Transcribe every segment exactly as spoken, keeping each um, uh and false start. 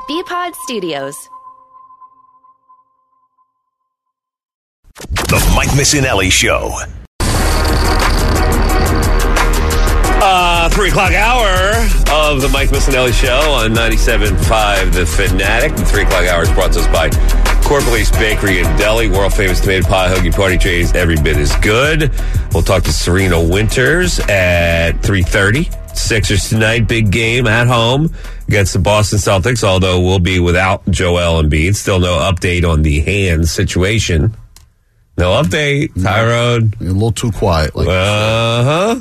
B-Pod Studios. The Mike Missinelli Show. Uh, three o'clock hour of the Mike Missinelli Show on ninety-seven point five The Fanatic. The three o'clock hour is brought to us by Corporate Bakery and Deli. World famous tomato pie, hoagie, party trays, every bit is good. We'll talk to Serena Winters at three thirty. Sixers tonight, big game at home against the Boston Celtics, although we'll be without Joel Embiid. Still no update on the hand situation. No update, Tyrone. A little too quiet. Like uh-huh.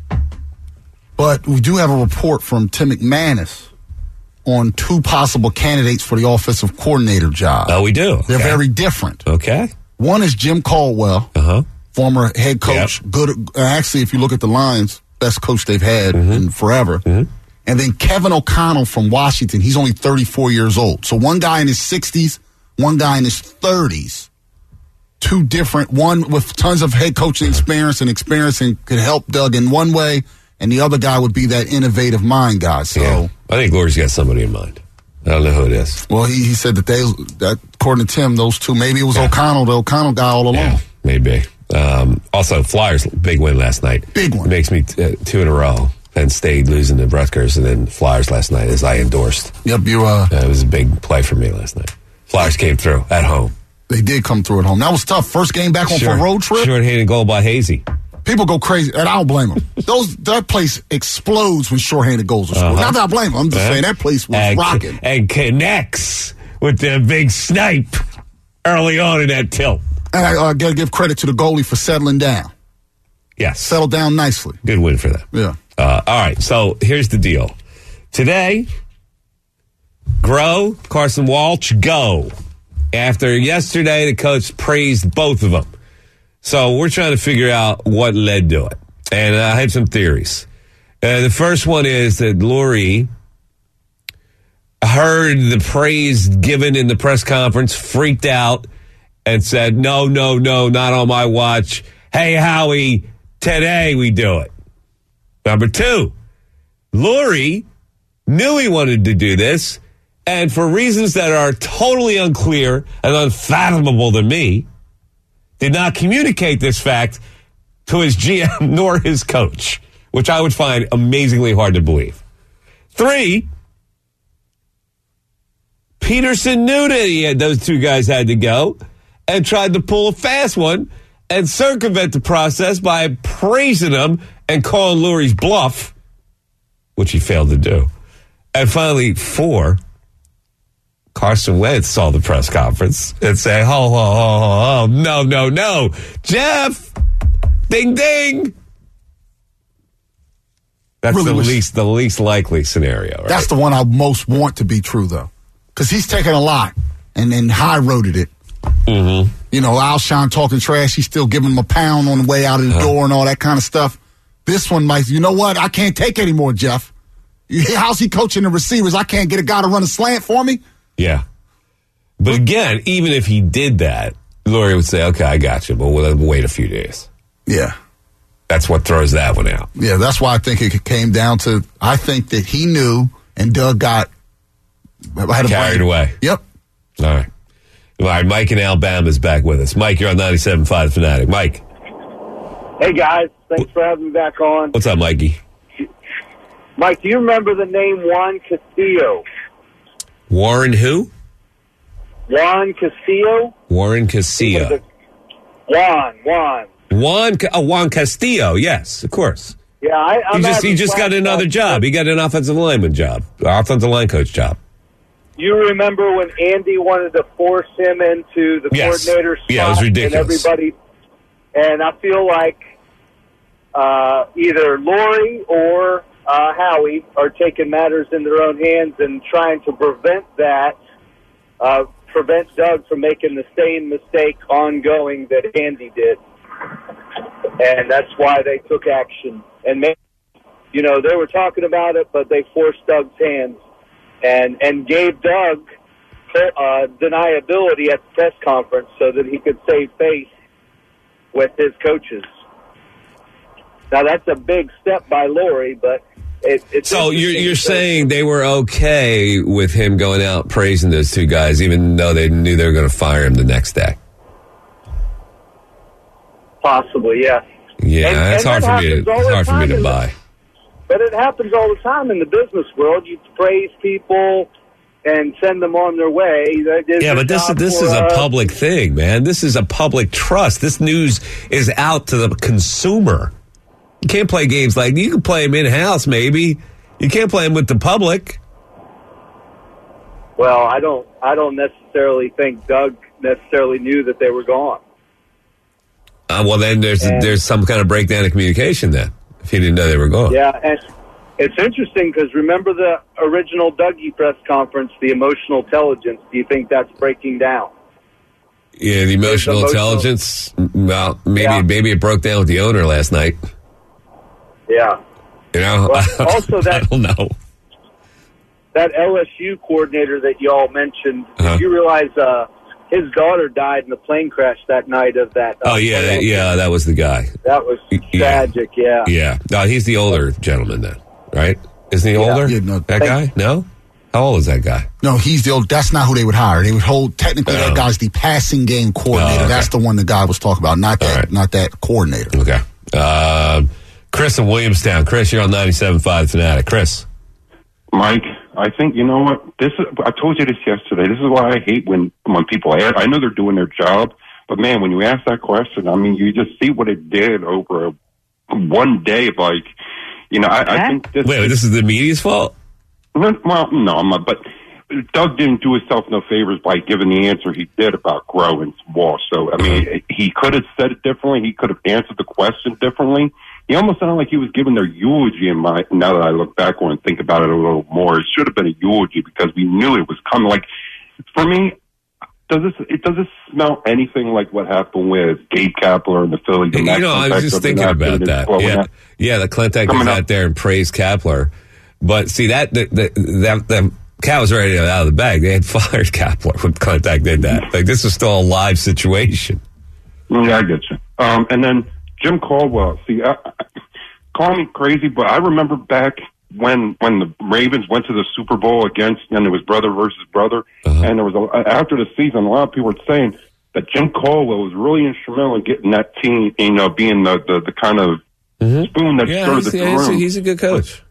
But we do have a report from Tim McManus on two possible candidates for the offensive coordinator job. Oh, we do? They're okay. very different. Okay. One is Jim Caldwell, uh-huh. former head coach. Yep. Good. Uh, actually, if you look at the Lions, best coach they've had mm-hmm. in forever. Mm-hmm. And then Kevin O'Connell from Washington. He's only thirty-four years old. So one guy in his sixties, one guy in his thirties. Two different, one with tons of head coaching experience and experience and could help Doug in one way, and the other guy would be that innovative mind guy. So yeah. I think Lurie's got somebody in mind. I don't know who it is. Well, he, he said that they, that according to Tim, those two, maybe it was yeah. O'Connell, the O'Connell guy all along. Yeah, maybe. Um, also, Flyers, big win last night. Big one. Makes me uh, two in a row. Penn State losing to Rutgers, and then Flyers last night, as I endorsed. Yep, you. Uh, uh, it was a big play for me last night. Flyers came through at home. They did come through at home. That was tough. First game back on sure. for a road trip. Short-handed goal by Hazy. People go crazy, and I don't blame them. Those that place explodes when short-handed goals are scored. Uh-huh. Not that I blame them. I'm just uh-huh. saying that place was and, rocking. And connects with the big snipe early on in that tilt. And I uh, got to give credit to the goalie for settling down. Yes. Settled down nicely. Good win for them. Yeah. Uh, all right, so here's the deal. Today, Groh, Carson Walsh, go. After yesterday, the coach praised both of them. So we're trying to figure out what led to it. And I have some theories. Uh, the first one is that Lurie heard the praise given in the press conference, freaked out, and said, no, no, no, not on my watch. Hey, Howie, today we do it. Number two, Lurie knew he wanted to do this, and for reasons that are totally unclear and unfathomable to me, did not communicate this fact to his G M nor his coach, which I would find amazingly hard to believe. Three, Peterson knew that he had, those two guys had to go and tried to pull a fast one and circumvent the process by praising them and calling Lurie's bluff, which he failed to do. And finally, four, Carson Wentz saw the press conference and said, ho, ho, ho, ho, ho, no, no, no. Jeff, ding, ding. That's really the wish, least the least likely scenario, right? That's the one I most want to be true, though. Because he's taken a lot and then high-roaded it. Mm-hmm. You know, Alshon talking trash. He's still giving him a pound on the way out of the uh-huh. door and all that kind of stuff. This one might, you know what? I can't take anymore, Jeff. How's he coaching the receivers? I can't get a guy to run a slant for me? Yeah. But again, even if he did that, Lurie would say, okay, I got you, but we'll wait a few days. Yeah. That's what throws that one out. Yeah, that's why I think it came down to, I think that he knew and Doug got had carried brain. away. Yep. All right. All right, Mike in Alabama is back with us. Mike, you're on ninety-seven point five Fanatic. Mike. Hey, guys. Thanks for having me back on. What's up, Mikey? Mike, do you remember the name Juan Castillo? Warren who? Juan Castillo. Warren Castillo. Juan, Juan. Juan, oh, Juan Castillo, yes, of course. Yeah, I, I'm he just, he just got another job. He got an offensive lineman job, offensive line coach job. You remember when Andy wanted to force him into the yes. coordinator spot? Yeah, it was ridiculous. And everybody, and I feel like uh, either Lurie or uh, Howie are taking matters in their own hands and trying to prevent that, uh, prevent Doug from making the same mistake ongoing that Andy did. And that's why they took action. And, maybe, you know, they were talking about it, but they forced Doug's hands and, and gave Doug uh, deniability at the press conference so that he could save face with his coaches. Now, that's a big step by Lurie, but it, it's So you're you're interesting. saying they were okay with him going out praising those two guys, even though they knew they were going to fire him the next day? Possibly, yes. Yeah, And- that's and hard that for me to happens all it's the hard for me time to in the- buy. But it happens all the time in the business world. You praise people and send them on their way. That is Yeah, your but this is job this for, is a uh, public thing, man. This is a public trust. This news is out to the consumer. You can't play games like you can play them in house, maybe. You can't play them with the public. Well, I don't. I don't necessarily think Doug necessarily knew that they were gone. Uh, well, then there's And- there's some kind of breakdown of communication then. If he didn't know they were gone. Yeah, and it's interesting because remember the original Dougie press conference, the emotional intelligence. Do you think that's breaking down? Yeah, the emotional, emotional- intelligence. Well, maybe Yeah. maybe it broke down with the owner last night. Yeah. You know, Well, also that- I don't know. That L S U coordinator that y'all mentioned, Uh-huh. did you realize uh, his daughter died in a plane crash that night of that? Uh, Oh yeah, that, playoff? yeah, that was the guy. That was Yeah. tragic, yeah. Yeah, no, he's the older gentleman then, right? Isn't he older? Yeah, no. that guy? No. How old is that guy? No, he's the old. That's not who they would hire. They would hold. Technically, Oh. that guy's the passing game coordinator. Oh, okay. That's the one the guy was talking about, not that, All right. not that coordinator. Okay. Um, Chris in Williamstown. Chris, you're on ninety-seven point five Fanatic. Chris. Mike, I think, you know what, this is, I told you this yesterday, this is why I hate when, when people ask, I know they're doing their job, but man, when you ask that question, I mean, you just see what it did over a, one day, like, you know, I, I think this... Wait, wait, this is the media's fault? Well, no, I'm not, but Doug didn't do himself no favors by giving the answer he did about Groh and Walsh. So, I mean, he could have said it differently. He could have answered the question differently. He almost sounded like he was giving their eulogy in my, now that I look back on and think about it a little more. It should have been a eulogy because we knew it was coming. Like, for me, does this, it, does this smell anything like what happened with Gabe Kapler and the Philly? You know, I was just thinking about that. Yeah, yeah. The Clinton goes out there and praised Kapler, but see that the, the, that the cat was ready out of the bag. They had fired Kapler when Clinton did that. Like this was still a live situation. Yeah, I get you. Um, and then Jim Caldwell. See, I, I, call me crazy, but I remember back when when the Ravens went to the Super Bowl against, and it was brother versus brother, uh-huh. and there was a, after the season, a lot of people were saying that Jim Caldwell was really instrumental in getting that team, you know, being the the, the kind of mm-hmm. spoon that yeah, stirred he's, the yeah, he's, room. a, he's a good coach.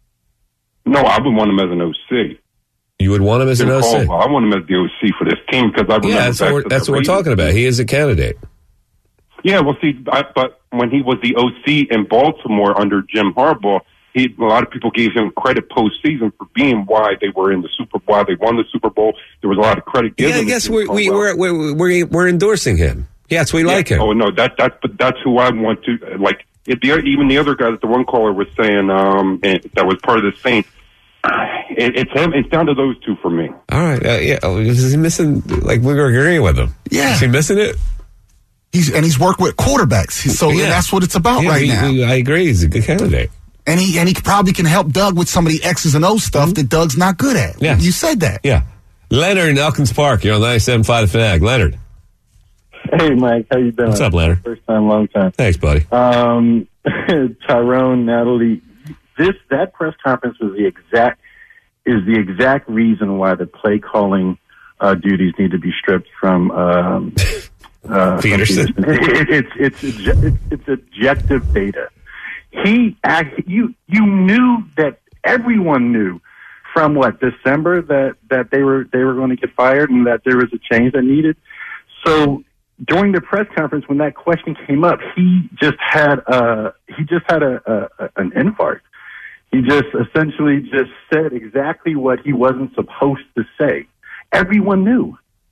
No, I would want him as an O C. You would want him as Jim an O C? Caldwell, I want him as the O C for this team because I remember yeah, that's what we're, that's what we're talking about. He is a candidate. Yeah, well, see, I, but when he was the O C in Baltimore under Jim Harbaugh, he, a lot of people gave him credit postseason for being why they were in the Super Bowl, why they won the Super Bowl. There was a lot of credit given. Yeah, I guess to we're, we, we're, we're, we're, we're endorsing him. Yes, we yeah. like him. Oh, no, that, that, but that's who I want to, like, if the, even the other guy that the one caller was saying, um, and that was part of the Saints, it, it's him. It's down to those two for me. All right. Uh, yeah. Oh, is he missing, like, we were agreeing with him. Yeah. Is he missing it? He's and he's worked with quarterbacks, so yeah. that's what it's about yeah, right we, now. We, I agree. He's a good candidate. And he and he probably can help Doug with some of the X's and O's stuff mm-hmm. that Doug's not good at. Yeah. You said that. Yeah. Leonard in Elkins Park. You're on ninety-seven point five The Fanatic. Leonard. Hey, Mike. How you doing? What's up, Leonard? First time, long time. Thanks, buddy. Um, Tyrone, Natalie, this that press conference was the exact is the exact reason why the play calling uh, duties need to be stripped from. Um, Uh, Peterson. It, it, it's it's it's it's objective data. He act, you you knew that everyone knew from what December that, that they were they were going to get fired and that there was a change that needed. So during the press conference when that question came up, he just had a he just had a, a an infarct. He just essentially just said exactly what he wasn't supposed to say. Everyone knew.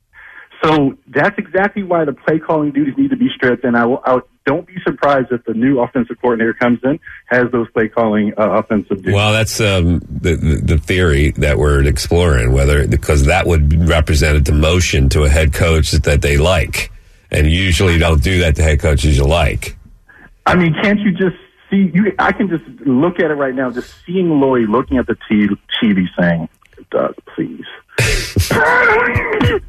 So that's exactly why the play calling duties need to be stripped. And I, will, I don't be surprised if the new offensive coordinator comes in, has those play calling uh, offensive duties. Well, that's um, the, the the theory that we're exploring, whether because that would represent a demotion to a head coach that they like, and usually you don't do that to head coaches you like. I mean, can't you just see? You, I can just look at it right now, just seeing Lloyd looking at the T V saying, "Doug, please."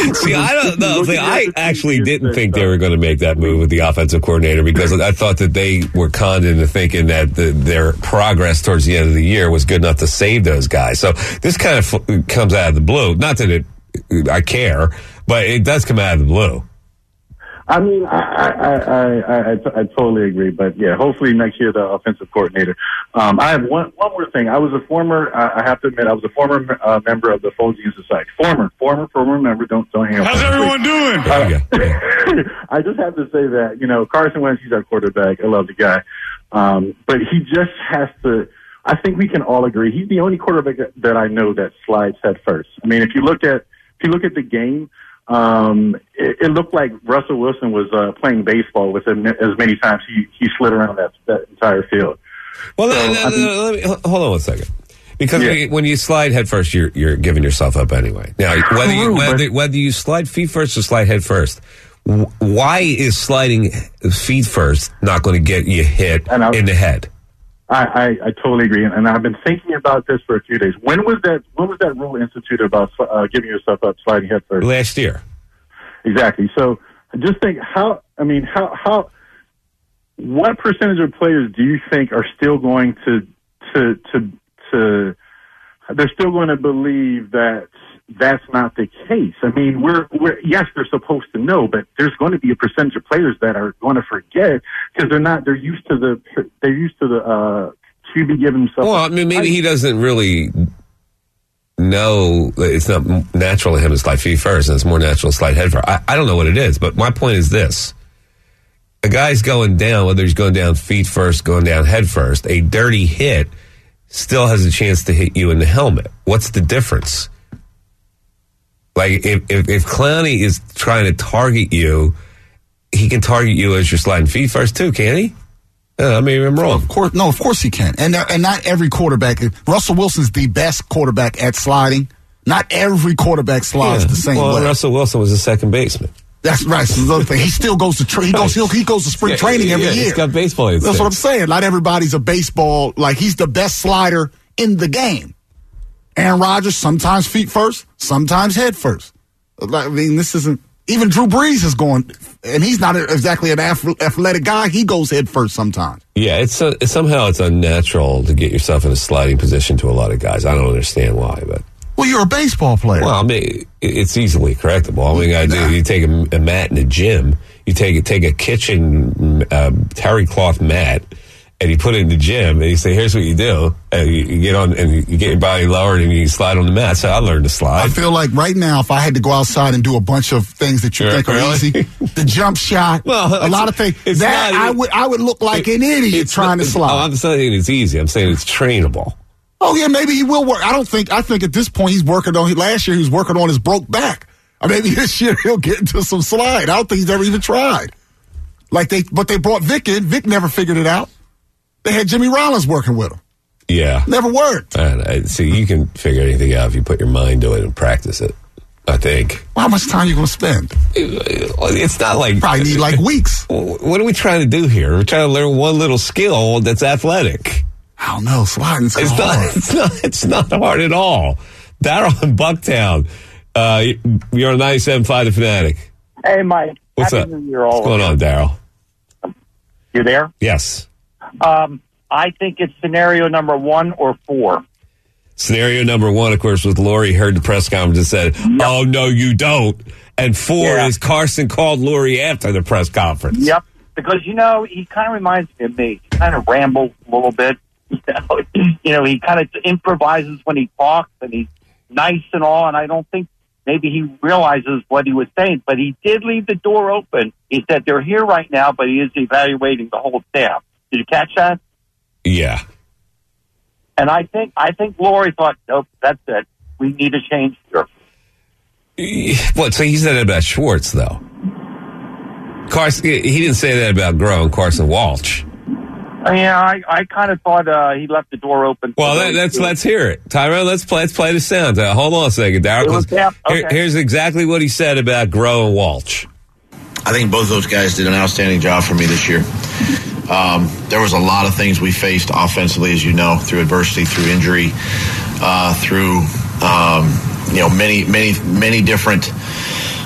See, I don't know. See, I actually didn't think they were going to make that move with the offensive coordinator because I thought that they were conned into thinking that the, their progress towards the end of the year was good enough to save those guys. So this kind of f- comes out of the blue. Not that it, I care, but it does come out of the blue. I mean, I I, I, I, I, t- I totally agree. But, yeah, hopefully next year the offensive coordinator. Um, I have one one more thing. I was a former, I, I have to admit, I was a former uh, member of the Folgesian Society. Former, former, former member. Don't, don't hang up. How's everyone doing? Uh, I just have to say that, you know, Carson Wentz, he's our quarterback. I love the guy. Um, but he just has to, I think we can all agree, he's the only quarterback that, that I know that slides head first. I mean, if you look at, if you look at the game, Um, it, it looked like Russell Wilson was uh, playing baseball with him as many times he, he slid around that, that entire field. Well, so, no, no, I mean, no, let me, hold on one second. Because yeah. when you slide head first, you're, you're giving yourself up anyway. Now, whether you, True, whether, but, whether you slide feet first or slide head first, why is sliding feet first not going to get you hit I, in the head? I, I, I totally agree, and I've been thinking about this for a few days. When was that? When was that rule instituted about uh, giving yourself up, sliding head first? Last year. Exactly. So, just think how. I mean, how how. What percentage of players do you think are still going to to to to? They're still going to believe that that's not the case. I mean, we're we're yes, they're supposed to know, but there's going to be a percentage of players that are going to forget because they're not. They're used to the. They're used to the. Uh, Q B giving himself. Well, I mean, maybe he doesn't really know. It's not natural to him to slide feet first, and it's more natural to slide head first. I, I don't know what it is, but my point is this: a guy's going down, whether he's going down feet first, going down head first, a dirty hit still has a chance to hit you in the helmet. What's the difference? Like, if, if, if Clowney is trying to target you, he can target you as you're sliding feet first too, can't he? Uh, I mean, I'm wrong. Of course, no, of course he can. And uh, and not every quarterback. Russell Wilson's the best quarterback at sliding. Not every quarterback slides Yeah. the same well, way. Russell Wilson was a second baseman. That's right. So the other thing. He still goes to tra- he goes he goes to spring Yeah, training every yeah, year. He's got baseball instincts. That's what I'm saying. Not everybody's a baseball. Like, he's the best slider in the game. Aaron Rodgers, sometimes feet first, sometimes head first. I mean, this isn't. Even Drew Brees is going, and he's not exactly an athletic guy. He goes head first sometimes. Yeah, it's, uh, it's somehow it's unnatural to get yourself in a sliding position to a lot of guys. I don't understand why, but. Well, you're a baseball player. Well, I mean, it's easily correctable. All you got to do, you take a, a mat in a gym, you take take a kitchen uh, terry cloth mat, and you put it in the gym, and you say, "Here's what you do." And you, you get on, and you get your body lowered, and you slide on the mat. So I learned to slide. I feel like right now, if I had to go outside and do a bunch of things that you Sure, think are really? easy, the jump shot, Well, a lot of things, it's that not- I would I would look like an idiot It's trying not- to slide. Oh, I'm saying it's easy. I'm saying it's trainable. Oh, yeah, maybe he will work. I don't think, I think at this point he's working on, last year he was working on his broke back. Or maybe this year he'll get into some slide. I don't think he's ever even tried. Like they, but they brought Vic in. Vic never figured it out. They had Jimmy Rollins working with him. Yeah. Never worked. And I, see, you can figure anything out if you put your mind to it and practice it, I think. Well, how much time are you going to spend? It's not like... Probably need like weeks. What are we trying to do here? We're trying to learn one little skill that's athletic. I don't know. Sliding's It's hard. not, it's not. It's not hard at all. Daryl in Bucktown. Uh, you're on ninety-seven point five The Fanatic. Hey, Mike. What's Happy up? New Year, all What's going of on, Daryl? You there? Yes. Um, I think it's scenario number one or four. Scenario number one, of course, was Lori heard the press conference and said, Yep. "Oh no, you don't." And four Yeah. is Carson called Lori after the press conference. Yep. Because, you know, he kind of reminds me of me. He kind of rambles a little bit. You know, you know he kind of improvises when he talks, and he's nice and all, and I don't think maybe he realizes what he was saying, but he did leave the door open. He said they're here right now, but he is evaluating the whole staff. Did you catch that? Yeah. And I think I think Lori thought, nope, that's it. We need a change here. What? So he said that about Schwartz, though. Carson, he didn't say that about Groh and Carson Walsh. Yeah, I, I kind of thought uh, he left the door open. Well, let, let's let's hear it, Tyrone. Let's play. Let's play the sound. Uh, hold on a second, Darryl. 'cause Yeah, okay. here- here's exactly what he said about Groh and Walsh. I think both those guys did an outstanding job for me this year. Um, there was a lot of things we faced offensively, as you know, through adversity, through injury, uh, through um, you know many, many, many different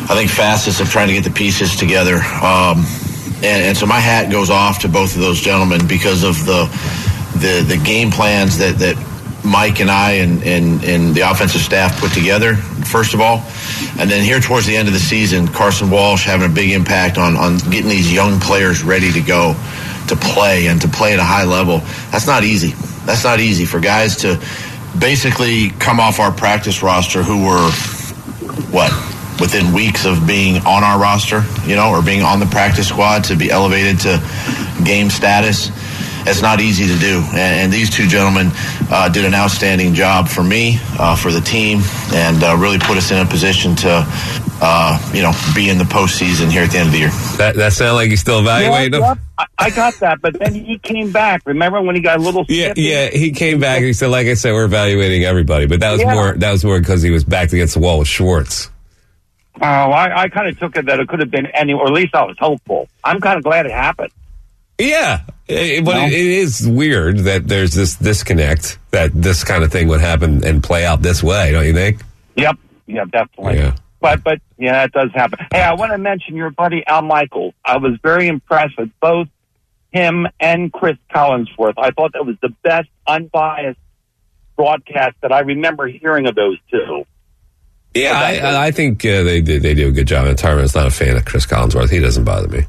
I think, fastest of trying to get the pieces together. Um, and, and so my hat goes off to both of those gentlemen because of the the, the game plans that, that Mike and I and, and, and the offensive staff put together, first of all. And then here towards the end of the season, Carson Walsh having a big impact on, on getting these young players ready to go, to play, and to play at a high level. That's not easy. That's not easy for guys to basically come off our practice roster who were, what, within weeks of being on our roster, you know, or being on the practice squad, to be elevated to game status. It's not easy to do, and, and these two gentlemen uh, did an outstanding job for me, uh, for the team, and uh, really put us in a position to, uh, you know, be in the postseason here at the end of the year. That that sounds like he's still evaluating Yeah, him? I, I got that, but then he came back. Remember when he got a little Yeah, snippy? yeah. He came back and he said, like I said, we're evaluating everybody, but that was Yeah. more that was more because he was backed against the wall with Schwartz. Oh, I, I kind of took it that it could have been any, or at least I was hopeful. I'm kind of glad it happened. Yeah, it, but No. it, it is weird that there's this disconnect that this kind of thing would happen and play out this way, don't you think? Yep, yeah, definitely. Yeah. But, but yeah, it does happen. Hey, I want to mention your buddy Al Michaels. I was very impressed with both him and Chris Collinsworth. I thought that was the best unbiased broadcast that I remember hearing of those two. Yeah, I, I think uh, they did. They do a good job. And Tarman's not a fan of Chris Collinsworth. He doesn't bother me.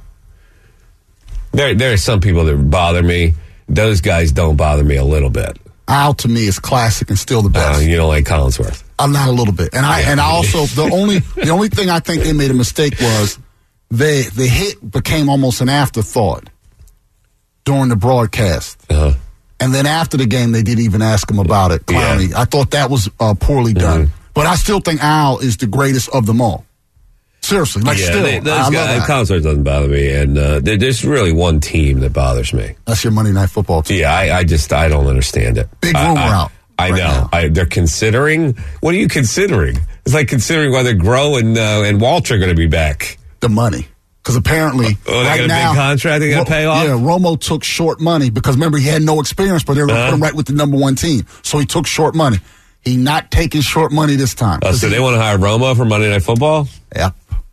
There, there are some people that bother me. Those guys don't bother me a little bit. Al, to me, is classic and still the Uh, best. you don't like Collinsworth. I'm not a little bit, and I and I also the only the only thing I think they made a mistake was they the hit became almost an afterthought during the broadcast, Uh-huh. and then after the game they didn't even ask him about it. Clowney, I thought that was uh, poorly done, Mm-hmm. but I still think Al is the greatest of them all. Seriously, like yeah, still, they, those I love guys, Al. Collinsworth doesn't bother me, and uh, there, there's really one team that bothers me. That's your Monday Night Football team. Yeah, I, I just I don't understand it. Big I- rumor I, out I right know. now. I, they're considering. What are you considering? It's like considering whether Groh and uh, and Walter are going to be back. The money. Because apparently, Oh, they right got a now, big contract they got to Ro- pay off? Yeah, Romo took short money because remember he had no experience, but they were going to Uh-huh. put him right with the number one team. So he took short money. He not taking short money this time. Oh, so he, they want to hire Romo for Monday Night Football? Yep.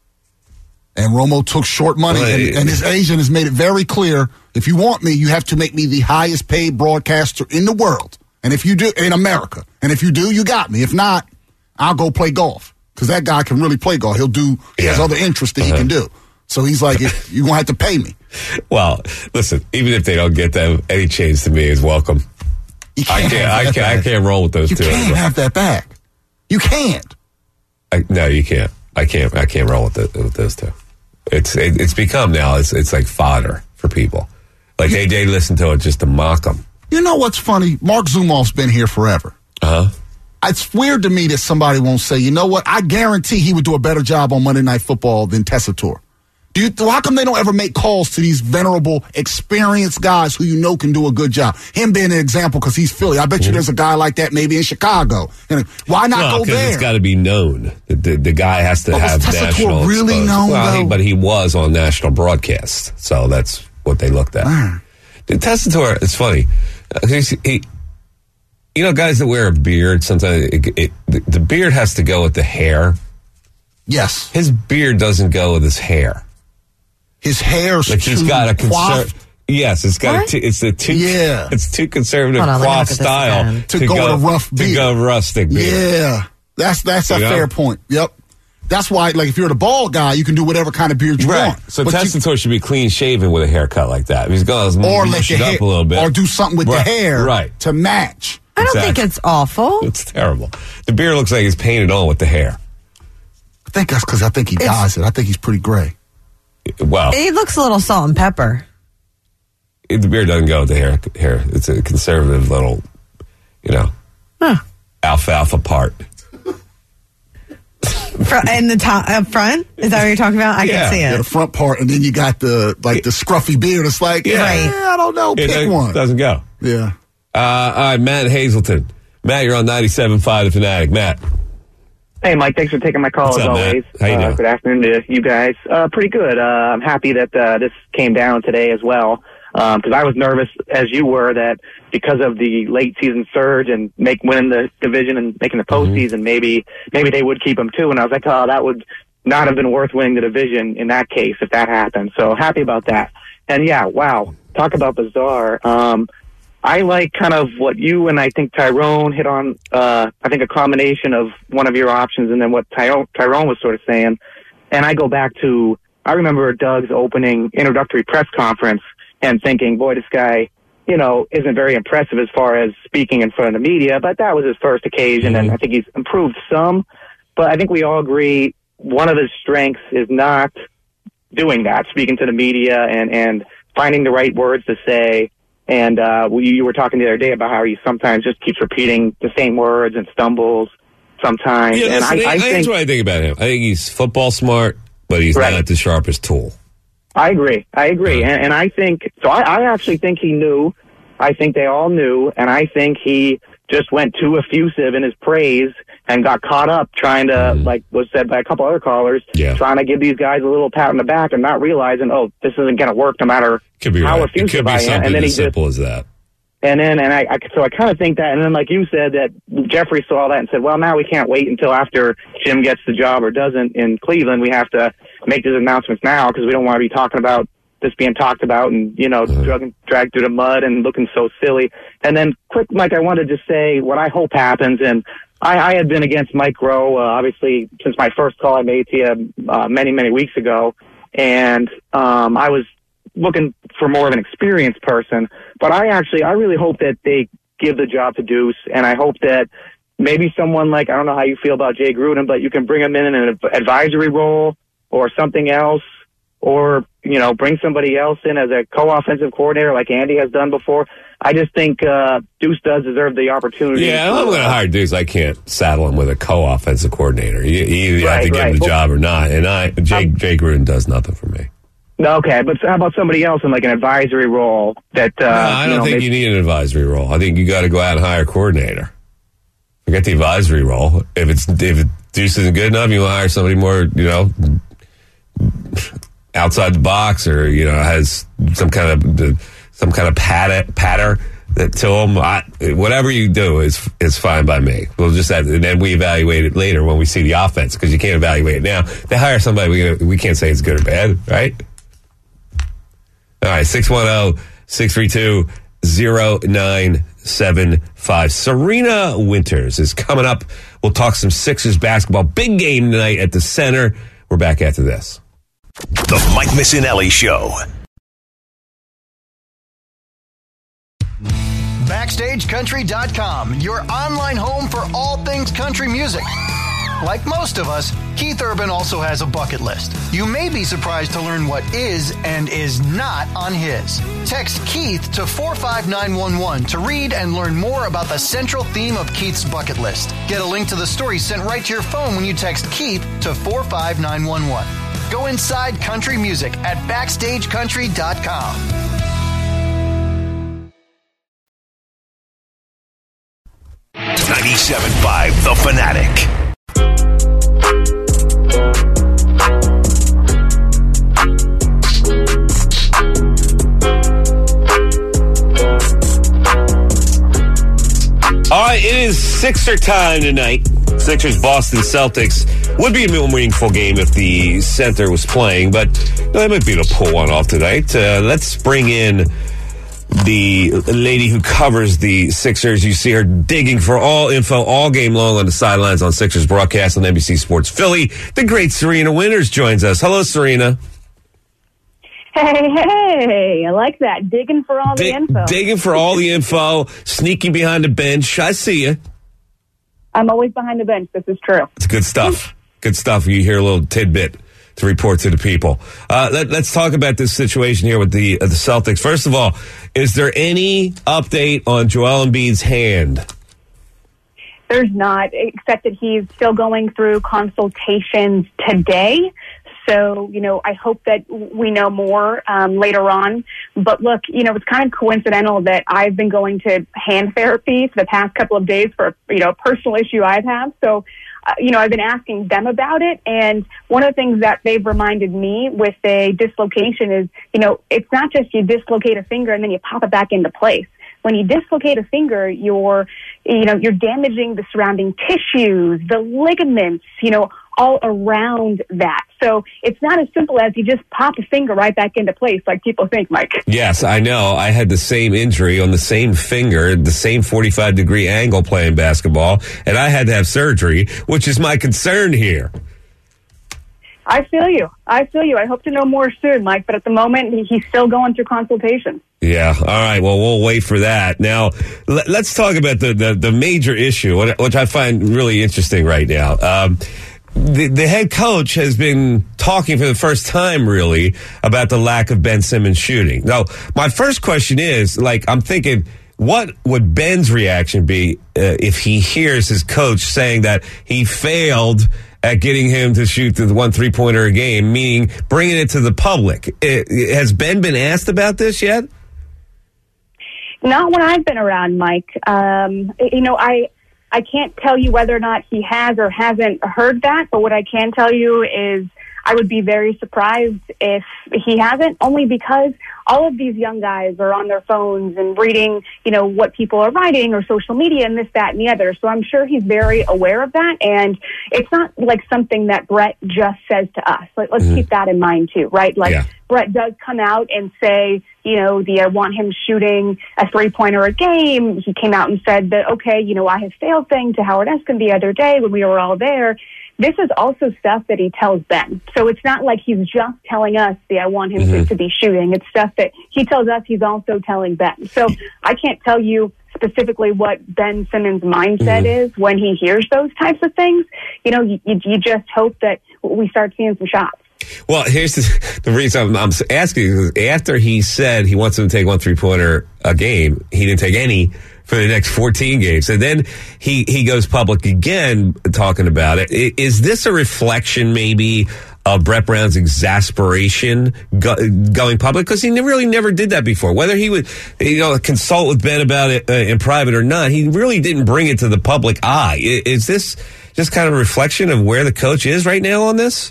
And Romo took short money, Well, and, it- and his agent has made it very clear: if you want me, you have to make me the highest paid broadcaster in the world. And if you do, in America, and if you do, you got me. If not, I'll go play golf because that guy can really play golf. He'll do. He has Yeah. other interests that Uh-huh. he can do. So he's like, if, you're gonna have to pay me. Well, listen, even if they don't get them, any change to me is welcome. You I can't. have I that can't. I back. can't roll with those You two. can't anymore. have that back. You can't. I, no, you can't. I can't. I can't roll with, the, with those two. It's it, it's become now. It's it's like fodder for people. Like they they listen to it just to mock them. You know what's funny? Mark Zumoff's been here forever. Uh huh. It's weird to me that somebody won't say, you know what? I guarantee he would do a better job on Monday Night Football than Tessitore. Do you? How come they don't ever make calls to these venerable, experienced guys who you know can do a good job? Him being an example because he's Philly. I bet you there's a guy like that maybe in Chicago. And why not Well, go because there? it's got to be known. The, the, the guy has to But was have Tessitore national. really exposure. known, Well, he, though? but he was on national broadcast, so that's what they looked at. Mm. The Tessitore, it's funny. Uh, he's- he, you know, guys that wear a beard, sometimes it, it, the, the beard has to go with the hair. Yes. His beard doesn't go with his hair. His hair's Like he's too got a coiffed conservative. Yes, it's got a What? t- it's a too Yeah. it's too conservative Hold on, let me coif look at this style again. To go with a rough to beard. go rustic beard. Yeah. That's that's a You know? fair point. Yep. That's why, like, if you're the bald guy, you can do whatever kind of beard you Right. want. So But you- Tessitore should be clean shaven with a haircut like that. He's going to or let mush your it hair, up a little bit, or do something with Right, the hair Right. to match. I don't Exactly. think it's awful. It's terrible. The beard looks like it's painted on with the hair. I think that's because I think he It's- dyes it. I think he's pretty gray. Wow. It looks a little salt and pepper. The beard doesn't go with the hair. Hair. It's a conservative little, you know, Huh. alfalfa part. Fr- in the top up front, is that what you're talking about? I Yeah. can see Yeah, the it. front part, and then you got the like the scruffy beard. It's like, Yeah. yeah, Right. I don't know, It pick doesn't- one. doesn't go. Yeah. Uh, all right, Matt Hazelton. Matt, you're on ninety-seven point five The Fanatic. Matt. Hey, Mike, thanks for taking my call What's as up, Matt? always. How you uh, doing? Good afternoon to you guys. Uh, pretty good. Uh, I'm happy that uh, this came down today as well, because I was nervous, as you were, that because of the late season surge and make winning the division and making the Mm-hmm. postseason, maybe maybe they would keep him too. And I was like, oh, that would not have been worth winning the division in that case if that happened. So happy about that. And yeah, wow, talk about bizarre. Um, I like kind of what you and I think Tyrone hit on, uh, I think a combination of one of your options and then what Ty- Tyrone was sort of saying. And I go back to, I remember Doug's opening introductory press conference and thinking, boy, this guy, you know, isn't very impressive as far as speaking in front of the media, but that was his first occasion, and I think he's improved some. But I think we all agree one of his strengths is not doing that, speaking to the media and, and finding the right words to say. And uh, we, you were talking the other day about how he sometimes just keeps repeating the same words and stumbles sometimes. Yeah, and listen, I, I that's think, what I think about him. I think he's football smart, but he's Right. not the sharpest tool. I agree. I agree. And, and I think, so I, I actually think he knew. I think they all knew. And I think he just went too effusive in his praise and got caught up trying to, mm. like was said by a couple other callers, yeah. trying to give these guys a little pat on the back and not realizing, oh, this isn't going to work no matter Could be how right. effusive It could be I am. something And then he as simple as that. And then, and I, I so I kind of think that, and then like you said, that Jeffrey saw that and said, well, now we can't wait until after Jim gets the job or doesn't in Cleveland. We have to make these announcements now because we don't want to be talking about this being talked about and, you know, uh-huh. drug, dragged through the mud and looking so silly. And then quick, Mike, I wanted to say what I hope happens. And I, I had been against Mike Rowe, uh, obviously, since my first call I made to you uh, many, many weeks ago. And um, I was looking for more of an experienced person. But I actually, I really hope that they give the job to Deuce. And I hope that maybe someone like, I don't know how you feel about Jay Gruden, but you can bring him in in an advisory role or something else. Or, you know, bring somebody else in as a co-offensive coordinator like Andy has done before. I just think uh, Deuce does deserve the opportunity. Yeah, I'm going to hire Deuce. I can't saddle him with a co-offensive coordinator. You, you either Right, have to give right. him the Well, job or not. And I, Jay, um, Jay Gruden does nothing for me. Okay, but how about somebody else in like an advisory role that, uh, no, I don't you know, think maybe, you need an advisory role. I think you got to go out and hire a coordinator. Forget the advisory role. If it's if Deuce isn't good enough, you want to hire somebody more, you know, outside the box, or you know, has some kind of some kind of patter patter that to him. I, whatever you do is is fine by me. We'll just have, and then we evaluate it later when we see the offense, because you can't evaluate it now. They hire somebody, we we can't say it's good or bad, right? All right, six one zero, six three two, zero nine seven five. Serena Winters is coming up. We'll talk some Sixers basketball. Big game tonight at the Center. We're back after this. The Mike Missinelli Show. Backstage Country dot com, your online home for all things country music. Like most of us, Keith Urban also has a bucket list. You may be surprised to learn what is and is not on his. Text Keith to four five nine one one to read and learn more about the central theme of Keith's bucket list. Get a link to the story sent right to your phone when you text Keith to four five nine one one. Go inside country music at Backstage Country dot com. ninety-seven point five The Fanatic. All right, it is Sixer time tonight. Sixers, Boston Celtics. Would be a more meaningful game if the center was playing, but no, they might be able to pull one off tonight. Uh, let's bring in the lady who covers the Sixers. You see her digging for all info all game long on the sidelines on Sixers broadcast on N B C Sports Philly. The great Serena Winters joins us. Hello, Serena. Hey, hey, I like that. Digging for all the Dig- info. Digging for all the info, sneaking behind the bench. I see you. I'm always behind the bench. This is true. It's good stuff. Good stuff. You hear a little tidbit to report to the people. Uh, let, let's talk about this situation here with the uh, the Celtics. First of all, is there any update on Joel Embiid's hand? There's not, except that he's still going through consultations today. So, you know, I hope that we know more um, later on. But look, you know, it's kind of coincidental that I've been going to hand therapy for the past couple of days for, you know, a personal issue I've had. So, uh, you know, I've been asking them about it. And one of the things that they've reminded me with a dislocation is, you know, it's not just you dislocate a finger and then you pop it back into place. When you dislocate a finger, you're, you know, you're damaging the surrounding tissues, the ligaments, you know, all around that. So it's not as simple as you just pop a finger right back into place like people think, Mike. Yes, I know. I had the same injury on the same finger, the same forty-five degree angle playing basketball, and I had to have surgery, which is my concern here. I feel you. I feel you. I hope to know more soon, Mike, but at the moment, he's still going through consultation. Yeah. All right. Well, we'll wait for that. Now, l- let's talk about the, the, the major issue, which I find really interesting right now. Um, the, the head coach has been talking for the first time, really, about the lack of Ben Simmons shooting. Now, my first question is, like, I'm thinking, what would Ben's reaction be uh, if he hears his coach saying that he failed at getting him to shoot the one three-pointer a game, meaning bringing it to the public? It, has Ben been asked about this yet? Not when I've been around, Mike. Um, you know, I I can't tell you whether or not he has or hasn't heard that, but what I can tell you is I would be very surprised if he hasn't, only because all of these young guys are on their phones and reading, you know, what people are writing or social media and this, that, and the other. So I'm sure he's very aware of that. And it's not like something that Brett just says to us. Like, let's mm-hmm. keep that in mind too, right? Like yeah. Brett does come out and say, you know, the I want him shooting a three-pointer a game. He came out and said that, okay, you know, I have failed thing to Howard Eskin the other day when we were all there. This is also stuff that he tells Ben. So it's not like he's just telling us the I want him mm-hmm. to, to be shooting. It's stuff that he tells us he's also telling Ben. So I can't tell you specifically what Ben Simmons' mindset mm-hmm. is when he hears those types of things. You know, you, you just hope that we start seeing some shots. Well, here's the, the reason I'm, I'm asking. Is after he said he wants him to take one three-pointer a game, he didn't take any for the next fourteen games. And then he, he goes public again talking about it. Is this a reflection maybe of Brett Brown's exasperation go, going public? Because he really never did that before. Whether he would, you know, consult with Ben about it uh, in private or not, he really didn't bring it to the public eye. Is this just kind of a reflection of where the coach is right now on this?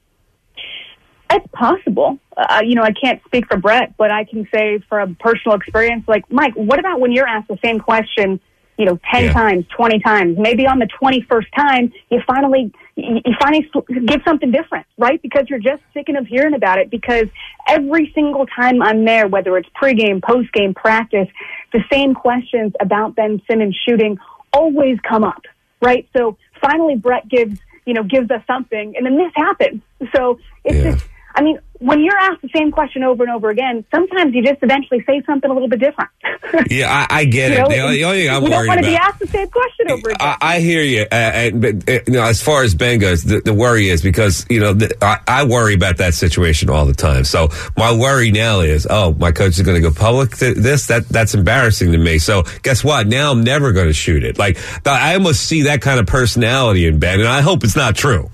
It's possible. Uh, you know, I can't speak for Brett, but I can say from personal experience, like, Mike, what about when you're asked the same question, you know, ten yeah. times, twenty times, maybe on the twenty-first time, you finally, you finally give something different, right? Because you're just sick of hearing about it, because every single time I'm there, whether it's pregame, postgame, practice, the same questions about Ben Simmons shooting always come up, right? So finally Brett gives, you know, gives us something, and then this happens. So it's yeah. just, I mean, when you're asked the same question over and over again, sometimes you just eventually say something a little bit different. yeah, I, I get you it. Know, the, only, the only thing I'm you worried don't want about. to be asked the same question over again. I, I hear you. Uh, and, but, uh, you know, as far as Ben goes, the, the worry is because, you know, the, I, I worry about that situation all the time. So my worry now is, oh, my coach is going to go public to this. That That's embarrassing to me. So guess what? Now I'm never going to shoot it. Like, I almost see that kind of personality in Ben, and I hope it's not true.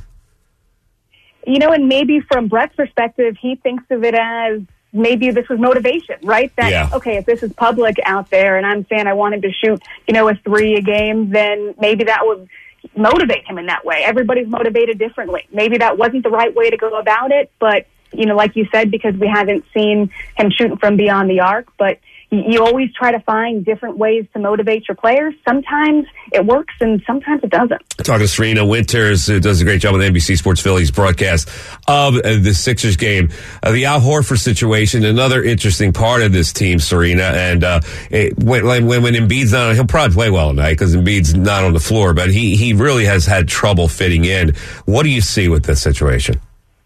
You know, and maybe from Brett's perspective, he thinks of it as maybe this was motivation, right? That, yeah. okay, if this is public out there and I'm saying I want him to shoot, you know, a three a game, then maybe that would motivate him in that way. Everybody's motivated differently. Maybe that wasn't the right way to go about it, but, you know, like you said, because we haven't seen him shooting from beyond the arc, but you always try to find different ways to motivate your players. Sometimes it works and sometimes it doesn't. Talking to Serena Winters, who does a great job on the N B C Sports Phillies broadcast of uh, the Sixers game. Uh, the Al Horford situation, another interesting part of this team, Serena. And uh, it, when, when, when Embiid's not on, he'll probably play well tonight because Embiid's not on the floor, but he, he really has had trouble fitting in. What do you see with this situation?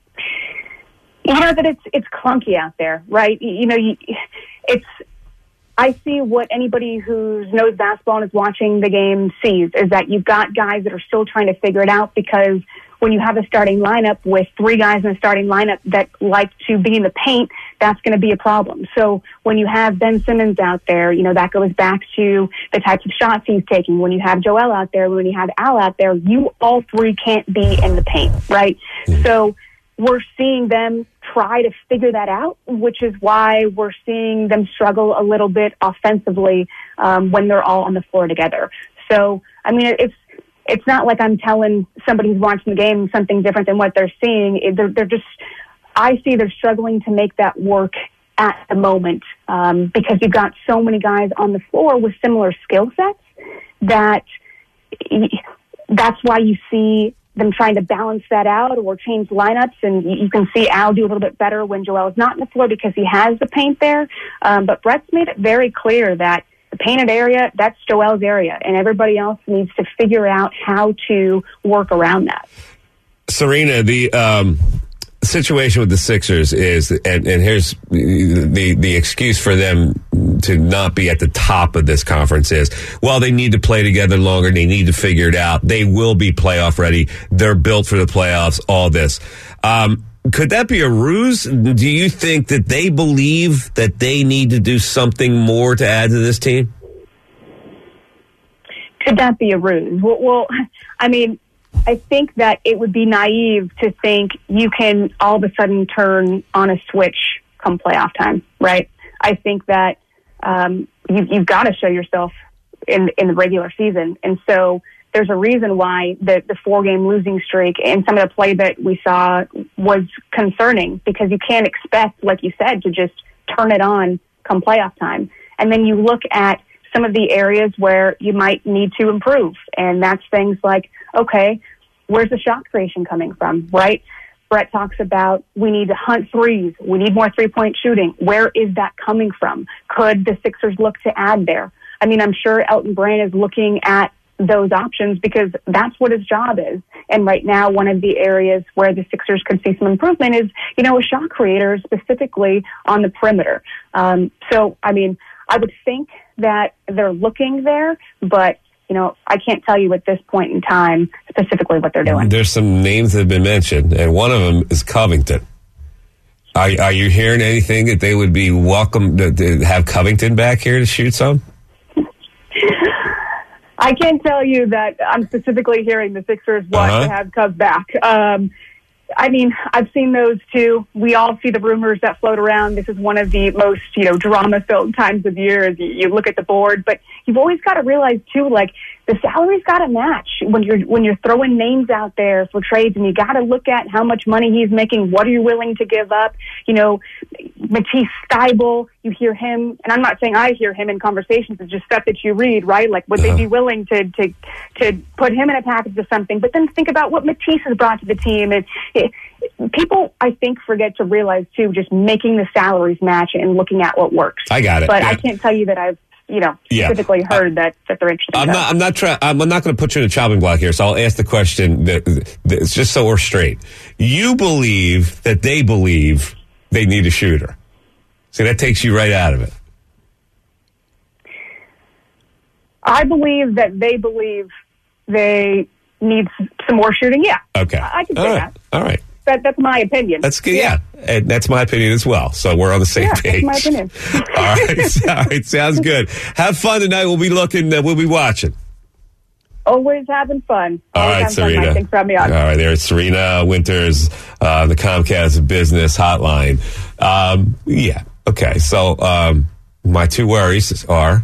You know that it's it's clunky out there, right? You know, you, it's I see what anybody who knows basketball and is watching the game sees, is that you've got guys that are still trying to figure it out, because when you have a starting lineup with three guys in a starting lineup that like to be in the paint, that's going to be a problem. So when you have Ben Simmons out there, you know, that goes back to the types of shots he's taking. When you have Joel out there, when you have Al out there, you all three can't be in the paint, right? Mm-hmm. So we're seeing them try to figure that out, which is why we're seeing them struggle a little bit offensively um, when they're all on the floor together. So, I mean, it's it's not like I'm telling somebody who's watching the game something different than what they're seeing. It, they're, they're just, I see they're struggling to make that work at the moment um, because you've got so many guys on the floor with similar skill sets that that's why you see them trying to balance that out or change lineups. And you, you can see Al do a little bit better when Joel is not in the floor because he has the paint there. Um, but Brett's made it very clear that the painted area, that's Joel's area, and everybody else needs to figure out how to work around that. Serena, the um, situation with the Sixers is, and, and here's the the excuse for them to not be at the top of this conference is, well, they need to play together longer. They need to figure it out. They will be playoff ready. They're built for the playoffs, all this. Um, could that be a ruse? Do you think that they believe that they need to do something more to add to this team? Could that be a ruse? Well, well I mean, I think that it would be naive to think you can all of a sudden turn on a switch come playoff time, right? I think that um, you, you've got to show yourself in in the regular season. And so there's a reason why the, the four-game losing streak and some of the play that we saw was concerning, because you can't expect, like you said, to just turn it on come playoff time. And then you look at some of the areas where you might need to improve. And that's things like, okay, where's the shot creation coming from, right? Brett talks about we need to hunt threes. We need more three-point shooting. Where is that coming from? Could the Sixers look to add there? I mean, I'm sure Elton Brand is looking at those options because that's what his job is. And right now, one of the areas where the Sixers could see some improvement is, you know, a shot creator specifically on the perimeter. Um, so, I mean, I would think that they're looking there, but, you know, I can't tell you at this point in time specifically what they're doing. There's some names that have been mentioned, and one of them is Covington. Are, are you hearing anything that they would be welcome to, to have Covington back here to shoot some? I can't tell you that I'm specifically hearing the Sixers want Uh-huh. to have Cov back. Um, I mean, I've seen those too. We all see the rumors that float around. This is one of the most, you know, drama-filled times of year as you, you look at the board. But you've always got to realize too, like, the salary's got to match when you're when you're throwing names out there for trades, and you got to look at how much money he's making. What are you willing to give up? You know, Matisse Thybulle, you hear him, and I'm not saying I hear him in conversations. It's just stuff that you read, right? Like, would uh-huh. they be willing to to to put him in a package of something? But then think about what Matisse has brought to the team, and it, people, I think, forget to realize too, just making the salaries match and looking at what works. I got it, but yeah. I can't tell you that I've. You know, yeah. specifically heard uh, that, that they're interested. I'm in not. I'm not trying. I'm not going to put you in a chopping block here. So I'll ask the question. That, that it's just so we're straight. You believe that they believe they need a shooter. See, that takes you right out of it. I believe that they believe they need some more shooting. Yeah. Okay. I, I can say All right. that. All right. That, that's my opinion. That's good. Yeah. yeah. And that's my opinion as well. So we're on the same yeah, page. That's my opinion. All right. All right. Sounds good. Have fun tonight. We'll be looking. Uh, we'll be watching. Always having fun. All Always right, Serena. Fun, Thanks for having me on. All right. There's Serena Winters, uh, the Comcast Business Hotline. Um, yeah. Okay. So um, my two worries are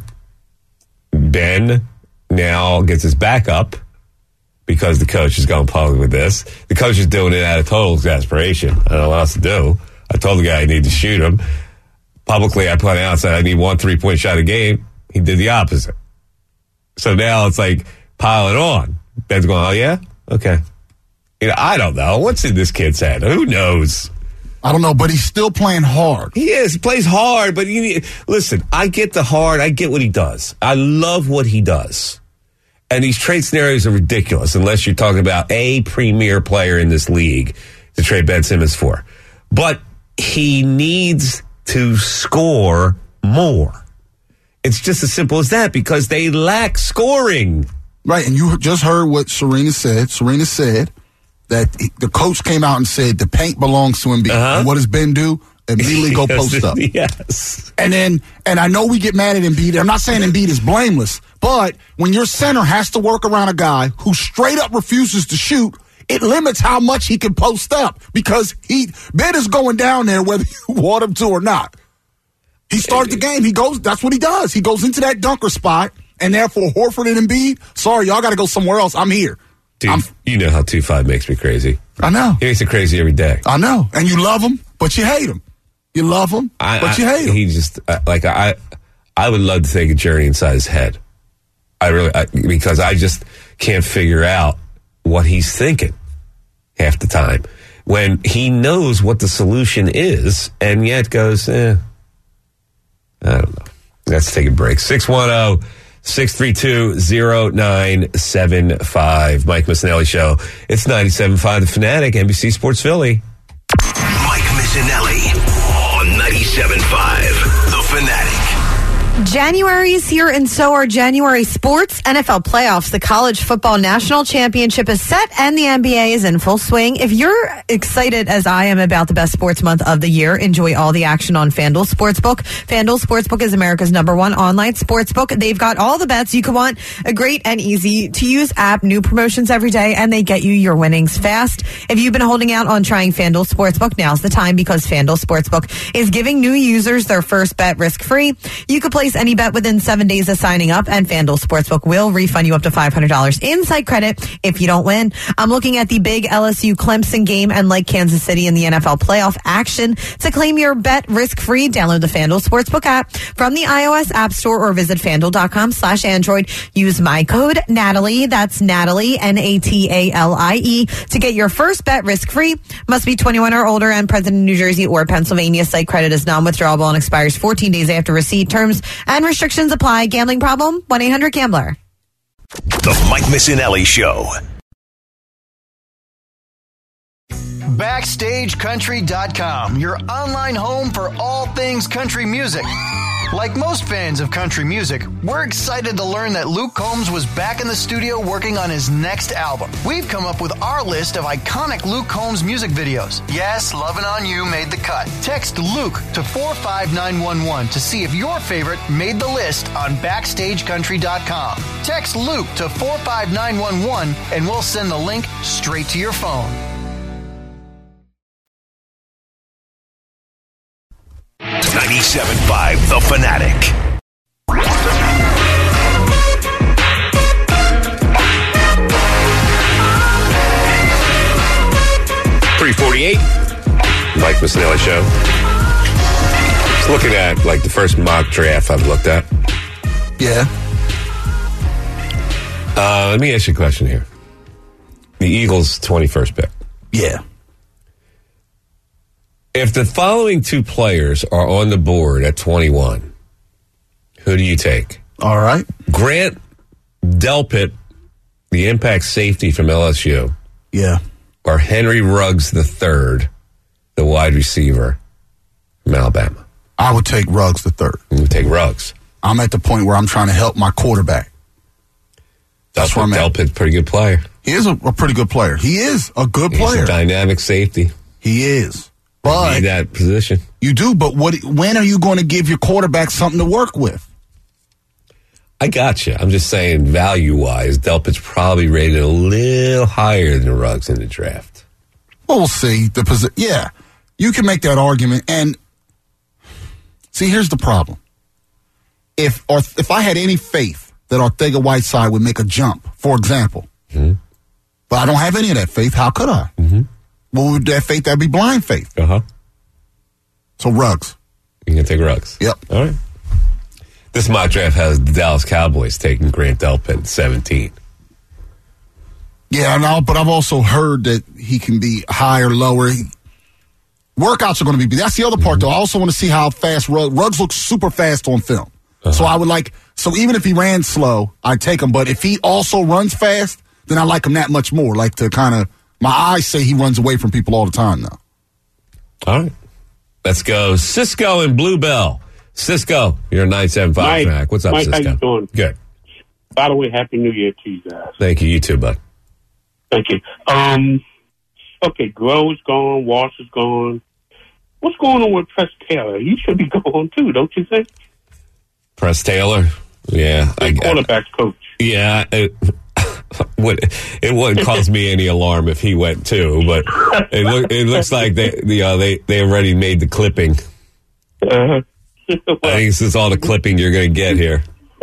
Ben now gets his back up, because the coach is going public with this. The coach is doing it out of total exasperation. I don't know what else to do. I told the guy I need to shoot him. Publicly, I put out, said I need one three-point shot a game. He did the opposite. So now it's like, pile it on. Ben's going, oh, yeah? Okay. You know, I don't know. What's in this kid's head? Who knows? I don't know, but he's still playing hard. He is. He plays hard, but you need, listen, I get the hard. I get what he does. I love what he does. And these trade scenarios are ridiculous unless you're talking about a premier player in this league to trade Ben Simmons for. But he needs to score more. It's just as simple as that because they lack scoring. Right, and you just heard what Serena said. Serena said that the coach came out and said the paint belongs to Embiid. Uh-huh. And what does Ben do? Immediately go post up. Yes. And then, and I know we get mad at Embiid. I'm not saying Embiid is blameless, but when your center has to work around a guy who straight up refuses to shoot, it limits how much he can post up because he Ben is going down there whether you want him to or not. He started the game. He goes. That's what he does. He goes into that dunker spot, and therefore Horford and Embiid, sorry, y'all got to go somewhere else. I'm here. Dude, I'm, you know how two five makes me crazy. I know. He makes me crazy every day. I know. And you love him, but you hate him. You love him, I, but you I, hate him. He just, uh, like, I I would love to take a journey inside his head. I really, I, because I just can't figure out what he's thinking. half the time when he knows what the solution is and yet goes, eh, I don't know. Let's take a break. six one zero, six three two, zero nine seven five. Mike Missinelli Show. It's ninety-seven point five The Fanatic, N B C Sports Philly. Mike Missinelli on ninety-seven point five The Fanatic. January is here, and so are January sports. N F L playoffs, the College Football National Championship is set, and the N B A is in full swing. If you're excited as I am about the best sports month of the year, enjoy all the action on FanDuel Sportsbook. FanDuel Sportsbook is America's number one online sportsbook. They've got all the bets you could want, a great and easy to use app, new promotions every day, and they get you your winnings fast. If you've been holding out on trying FanDuel Sportsbook, now's the time, because FanDuel Sportsbook is giving new users their first bet risk-free. You could play any bet within seven days of signing up, and FanDuel Sportsbook will refund you up to five hundred dollars in site credit if you don't win. I'm looking at the big L S U Clemson game and like Kansas City in the N F L playoff action. To claim your bet risk-free, download the FanDuel Sportsbook app from the iOS App Store or visit FanDuel.com slash Android. Use my code Natalie, that's Natalie, N A T A L I E, to get your first bet risk-free. Must be twenty-one or older and present in New Jersey or Pennsylvania. Site credit is non-withdrawable and expires fourteen days after receipt. Terms and restrictions apply. Gambling problem? one eight hundred gambler. The Mike Missinelli Show. Backstage Country dot com, your online home for all things country music. Like most fans of country music, we're excited to learn that Luke Combs was back in the studio working on his next album. We've come up with our list of iconic Luke Combs music videos. Yes, Lovin' On You made the cut. Text Luke to four five nine one one to see if your favorite made the list on Backstage Country dot com. Text Luke to four five nine one one and we'll send the link straight to your phone. ninety-seven point five The Fanatic. three forty-eight Mike Missinelli Show. Just looking at like the first mock draft I've looked at. Yeah. Uh, let me ask you a question here. The Eagles' twenty-first pick. Yeah. If the following two players are on the board at twenty-one, who do you take? All right. Grant Delpit, the impact safety from L S U. Yeah. Or Henry Ruggs the third, the wide receiver from Alabama. I would take Ruggs the third. You would take Ruggs. I'm at the point where I'm trying to help my quarterback. That's Delpit, where I'm at. Delpit's a pretty good player. He is a, a pretty good player. He is a good He's player. a dynamic safety. He is. But need that position. You do, but what? When are you going to give your quarterback something to work with? I got you. I'm just saying, value-wise, Delpit's probably rated a little higher than Ruggs in the draft. Well, we'll see. The posi- yeah, you can make that argument. And see, here's the problem. If or if I had any faith that Ortega-Whiteside would make a jump, for example, mm-hmm. but I don't have any of that faith. How could I? Mm-hmm. What would that faith? That'd be blind faith. Uh huh. So Ruggs. You can take Ruggs. Yep. All right. This mock draft has the Dallas Cowboys taking Grant Delpit at seventeen. Yeah, I know, but I've also heard that he can be higher, lower. He, workouts are going to be. That's the other part, mm-hmm. though. I also want to see how fast Ruggs, Ruggs looks super fast on film. Uh-huh. So I would like. So even if he ran slow, I'd take him. But if he also runs fast, then I like him that much more. Like to kind of. My eyes say he runs away from people all the time now. All right. Let's go. Cisco and Bluebell. Cisco, you're nine seven five Mac. What's up, Mike, Cisco? how you doing? Good. By the way, Happy New Year to you guys. Thank you. You too, bud. Thank you. Um, okay, Grow is gone. Walsh is gone. What's going on with Press Taylor? He should be gone too, don't you think? Press Taylor? Yeah. The quarterback's coach. Yeah. It, What, it wouldn't cause me any alarm if he went too, but it, look, it looks like they, the, uh, they they already made the clipping. Uh-huh. I think this is all the clipping you're going to get here.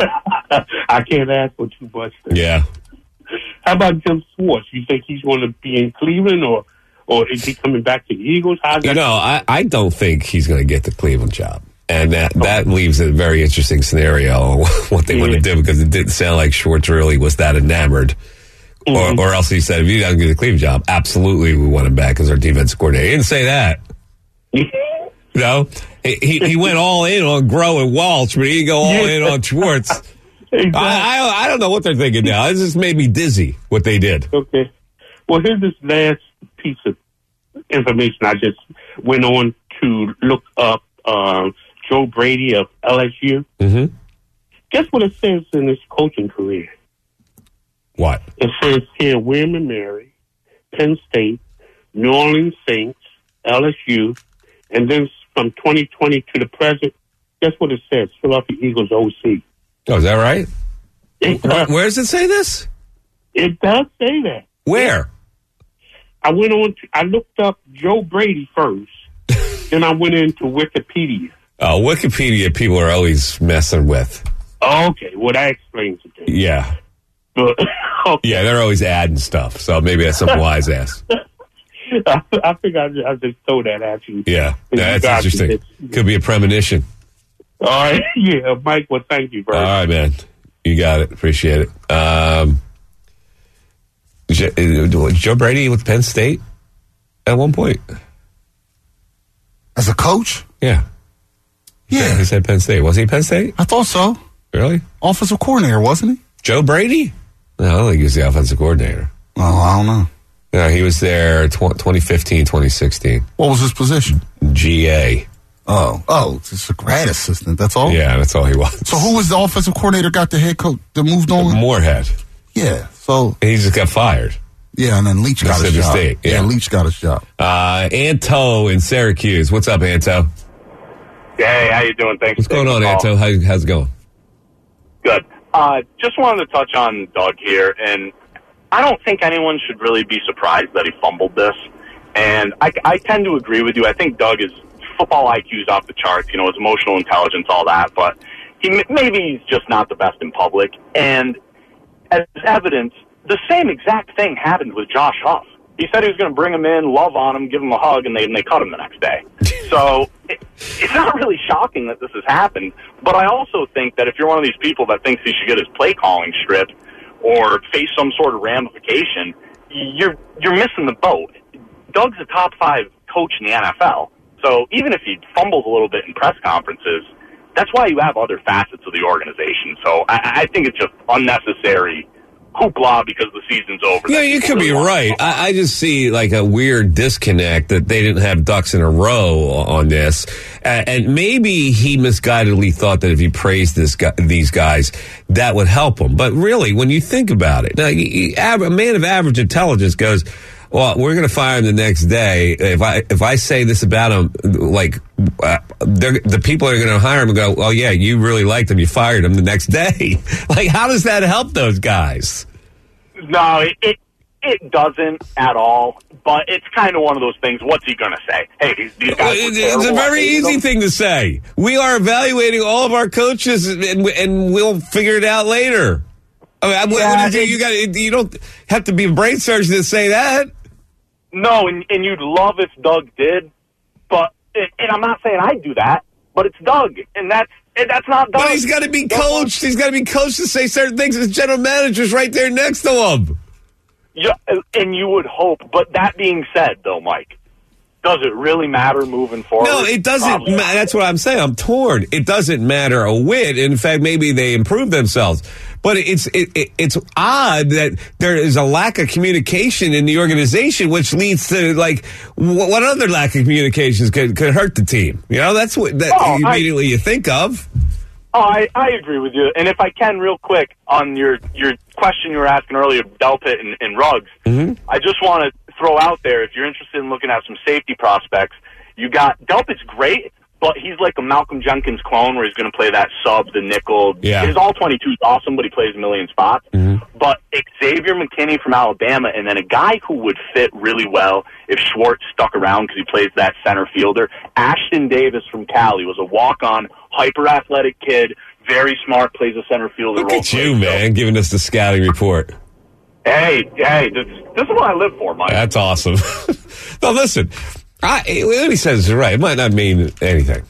I can't ask for too much. Then. Yeah. How about Jim Schwartz? You think he's going to be in Cleveland, or or is he coming back to the Eagles? How's you that? know, I, I don't think he's going to get the Cleveland job. And that, that leaves a very interesting scenario what they yeah. want to do, because it didn't sound like Schwartz really was that enamored Mm-hmm. Or, or else he said, if he doesn't get the Cleveland job, absolutely we want him back as our defensive coordinator. He didn't say that. You know, he he went all in on Groh and Walsh, but he didn't go all yeah. in on Schwartz. Exactly. I, I I don't know what they're thinking now. It just made me dizzy what they did. Okay. Well, here's this last piece of information. I just went on to look up um, Joe Brady of L S U. Mm-hmm. Guess what it says in his coaching career? What? It says here, William and Mary, Penn State, New Orleans Saints, L S U, and then from twenty twenty to the present, guess what it says? Philadelphia Eagles O C. Oh, is that right? It does. Where does it say this? It does say that. Where? I went on to, I looked up Joe Brady first, then I went into Wikipedia. Oh, Wikipedia people are always messing with. Okay, well, that explains it then. Yeah. But, okay. Yeah, they're always adding stuff, so maybe that's some wise ass. I, I think I just, I just throw that at you. Yeah, yeah that's interesting. Could be a premonition. All right, yeah, Mike, well, thank you, bro. All right, man. You got it. Appreciate it. Um, Joe Brady with Penn State at one point. As a coach? Yeah. Yeah. He said Penn State. Was he Penn State? I thought so. Really? Offensive coordinator, wasn't he? Joe Brady? No, I don't think he was the offensive coordinator. Oh, I don't know. No, he was there twenty fifteen, twenty sixteen. What was his position? G A. Oh, oh, just a grad assistant. That's all. Yeah, that's all he was. So who was the offensive coordinator? Got the head coach that moved on? Moorhead. Yeah. So he just got fired. Yeah, and then Leach got his job. State, yeah. yeah, Leach got his job. Uh, Anto in Syracuse. What's up, Anto? Hey, how you doing? Thanks. What's going on, Anto? How, how's it going? Good. Uh, just wanted to touch on Doug here, and I don't think anyone should really be surprised that he fumbled this. And I, I tend to agree with you. I think Doug is football I Q's off the charts, you know, his emotional intelligence, all that, but he maybe he's just not the best in public. And as evidence, the same exact thing happened with Josh Huff. He said he was going to bring him in, love on him, give him a hug, and they and they cut him the next day. So it, it's not really shocking that this has happened. But I also think that if you're one of these people that thinks he should get his play calling stripped or face some sort of ramification, you're you're missing the boat. Doug's a top five coach in the N F L. So even if he fumbles a little bit in press conferences, that's why you have other facets of the organization. So I, I think it's just unnecessary hoopla because the season's over. Yeah, you could be right. I, I just see like a weird disconnect that they didn't have ducks in a row on this. Uh, and maybe he misguidedly thought that if he praised this guy, these guys, that would help him. But really, when you think about it, now, he, a man of average intelligence goes, well, we're going to fire him the next day. If I if I say this about him, like uh, the people are going to hire him and go, oh, yeah, you really liked him. You fired him the next day. Like, how does that help those guys? No, it, it it doesn't at all. But it's kind of one of those things. What's he going to say? Hey, these, these guys It's, it's a very easy thing to say. We are evaluating all of our coaches, and, and we'll figure it out later. I mean, yeah, what, what, you, got, you don't have to be a brain surgeon to say that. No, and, and you'd love if Doug did, but and I'm not saying I'd do that, but it's Doug, and that's and that's not Doug. But he's got to be coached. He's got to be coached to say certain things. His general manager's right there next to him. Yeah, and you would hope. But that being said, though, Mike, does it really matter moving forward? No, it doesn't. Ma- that's what I'm saying. I'm torn. It doesn't matter a whit. In fact, maybe they improve themselves. But it's it, it, it's odd that there is a lack of communication in the organization, which leads to like what other lack of communications could could hurt the team. You know, that's what that oh, immediately I, you think of. Oh, I, I agree with you. And if I can, real quick on your your question you were asking earlier, Delpit and, and Ruggs, mm-hmm. I just want to throw out there, if you're interested in looking at some safety prospects, you got Delpit's great. But he's like a Malcolm Jenkins clone where he's going to play that sub, the nickel. Yeah. His all twenty-two is awesome, but he plays a million spots. Mm-hmm. But Xavier McKinney from Alabama, and then a guy who would fit really well if Schwartz stuck around because he plays that center fielder, Ashton Davis from Cali, was a walk-on, hyper-athletic kid, very smart, plays a center fielder. Look role at you, man, so. Giving us the scouting report. Hey, hey, this, this is what I live for, Mike. That's awesome. Now, listen. I, what he says is right. It might not mean anything.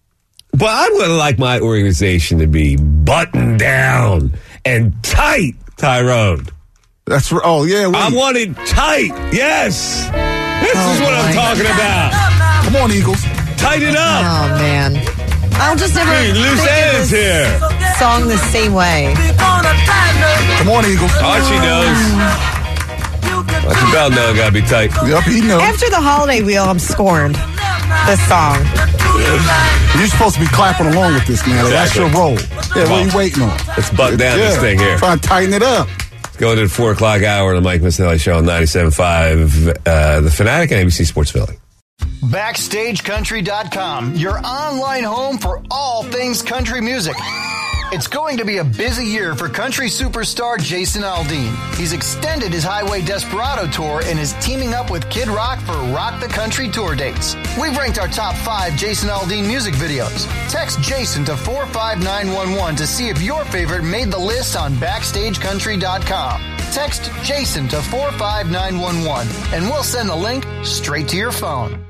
But I would like my organization to be buttoned down and tight, Tyrone. That's right. Oh, yeah. Wait. I want it tight. Yes. This Oh, is what I'm boy. talking about. Come on, Eagles. Tighten it up. Oh, man. I'll just never Hey, loose think of ends this here. song the same way. Come on, Eagles. Archie knows. Archie Bell knows gotta be tight. Yep, he knows. After the holiday wheel, I'm scorned. This song. You're supposed to be clapping along with this, man. That's Exactly. your role. Yeah, what are you waiting on? Let's butt down Yeah, this thing here. Try to tighten it up. Going to the four o'clock hour on the Mike Missinelli Show on ninety-seven point five, uh, The Fanatic and A B C Sports Philly. Backstage Country dot com, your online home for all things country music. It's going to be a busy year for country superstar Jason Aldean. He's extended his Highway Desperado tour and is teaming up with Kid Rock for Rock the Country tour dates. We've ranked our top five Jason Aldean music videos. Text Jason to four five nine one one to see if your favorite made the list on Backstage Country dot com. Text Jason to four five nine one one and we'll send the link straight to your phone.